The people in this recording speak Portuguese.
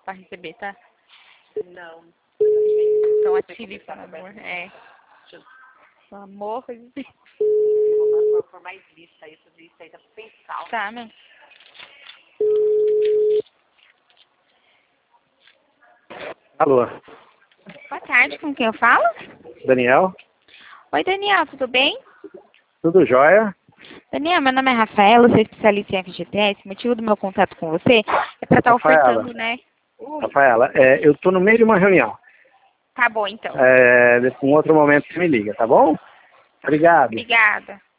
pra receber, tá? Não. Então ative, por amor. Pelo amor de Deus. Eu vou por mais lista aí, essa lista aí tá pensal. Tá, meu. Alô, Boa tarde, com quem eu falo? Daniel? Oi, Daniel, tudo bem? Tudo jóia? Daniel, meu nome é Rafaela, sou especialista em FGTS. O motivo do meu contato com você é pra estar Rafaela. ofertando, né? Rafaela, eu tô no meio de uma reunião. Tá bom, então. Um outro momento você me liga, tá bom? Obrigado. Obrigada.